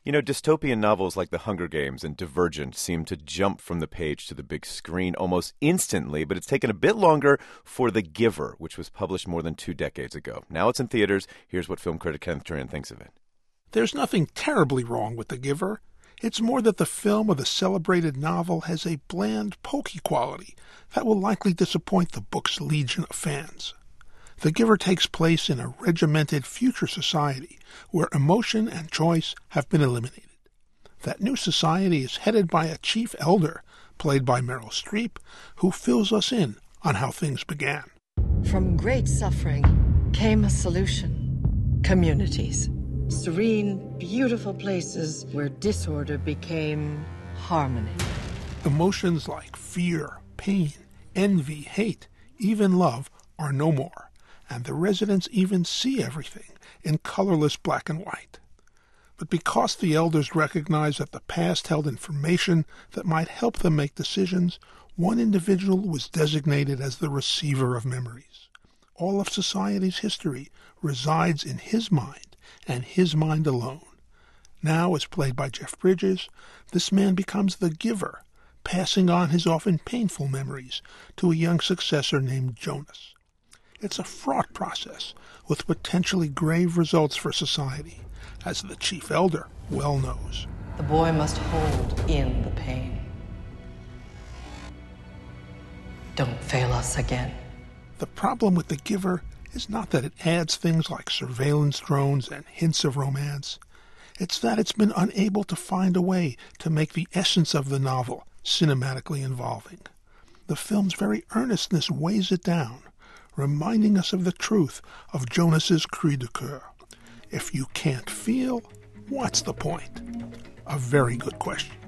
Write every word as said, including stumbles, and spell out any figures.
You know, dystopian novels like The Hunger Games and Divergent seem to jump from the page to the big screen almost instantly, but it's taken a bit longer for The Giver, which was published more than two decades ago. Now it's in theaters. Here's what film critic Kenneth Turan thinks of it. There's nothing terribly wrong with The Giver. It's more that the film or the celebrated novel has a bland, pokey quality that will likely disappoint the book's legion of fans. The Giver takes place in a regimented future society where emotion and choice have been eliminated. That new society is headed by a chief elder, played by Meryl Streep, who fills us in on how things began. From great suffering came a solution. Communities. Serene, beautiful places where disorder became harmony. Emotions like fear, pain, envy, hate, even love are no more, and the residents even see everything in colorless black and white. But because the elders recognize that the past held information that might help them make decisions, one individual was designated as the receiver of memories. All of society's history resides in his mind, and his mind alone. Now, as played by Jeff Bridges, this man becomes the giver, passing on his often painful memories to a young successor named Jonas. It's a fraught process with potentially grave results for society, as the chief elder well knows. The boy must hold in the pain. Don't fail us again. The problem with The Giver is not that it adds things like surveillance drones and hints of romance. It's that it's been unable to find a way to make the essence of the novel cinematically involving. The film's very earnestness weighs it down, reminding us of the truth of Jonas's cri de coeur. If you can't feel, what's the point? A very good question.